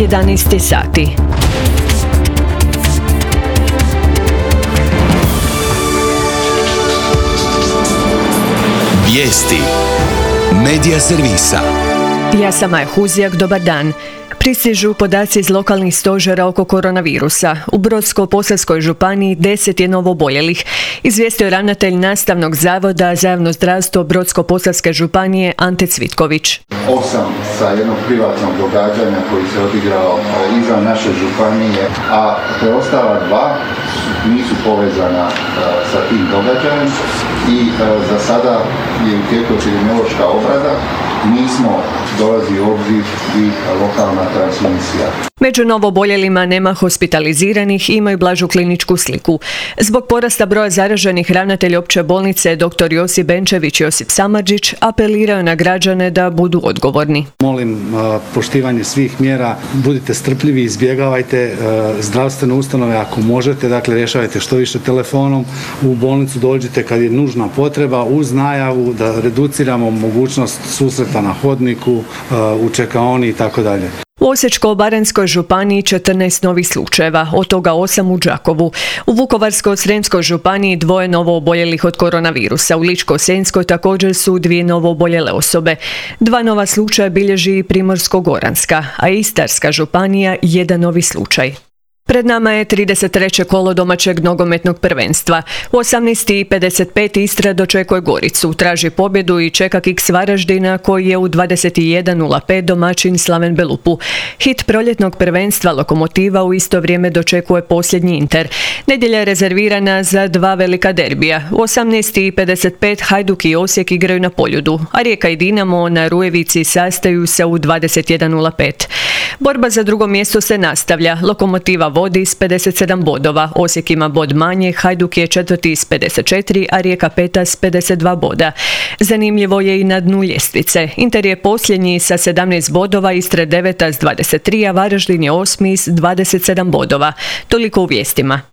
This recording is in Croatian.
11 sati. Vijesti Medija servisa. Ja sam Maja Huzjak, dobar dan. Pristižu podaci iz lokalnih stožera oko koronavirusa. U Brodsko-posavskoj županiji 10 je novooboljelih, izvijestio je ravnatelj Nastavnog zavoda za javno zdravstvo Brodsko-posavske županije Ante Cvitković. 8 sa jednog privatnog događanja koji se odigrao izvan naše županije, a preostala 2 nisu povezana sa tim događajem i za sada je u tijeku epidemiološka obrada. Nismo dolazi u obzir i lokalna transmisija. Među novooboljelima nema hospitaliziranih i imaju blažu kliničku sliku. Zbog porasta broja zaraženih ravnatelj opće bolnice dr. Josip Benčević i Josip Samardžić apeliraju na građane da budu odgovorni. Molim poštivanje svih mjera, budite strpljivi, izbjegavajte zdravstvene ustanove ako možete, dakle rješavajte što više telefonom, u bolnicu dođite kad je nužna potreba uz najavu da reduciramo mogućnost susreta na hodniku, u čekaoni i tako dalje. U Osječko-baranjskoj županiji 14 novih slučajeva, od toga 8 u Đakovu. U Vukovarsko-srijemskoj županiji 2 novooboljelih od koronavirusa. U Ličko-senjskoj također su 2 novooboljele osobe. 2 nova slučaja bilježi i Primorsko-goranska, a Istarska županija 1 novi slučaj. Pred nama je 33. kolo domaćeg nogometnog prvenstva. U 18:55 Istra dočekuje Goricu, traži pobjedu i čeka Kiks Varaždina koji je u 21:05 domaćin Slaven Belupu. Hit proljetnog prvenstva Lokomotiva u isto vrijeme dočekuje posljednji Inter. Nedjelja je rezervirana za 2 velika derbija. U 18:55 Hajduk i Osijek igraju na Poljudu, a Rijeka i Dinamo na Rujevici sastaju se u 21:05. Borba za drugo mjesto se nastavlja. Lokomotiva vodi s 57 bodova, Osijek ima bod manje, Hajduk je 4. s 54, a Rijeka 5. s 52 boda. Zanimljivo je i na dnu ljestvice. Inter je posljednji sa 17 bodova, Istra 9. s 23, a Varaždin je 8. s 27 bodova. Toliko u vijestima.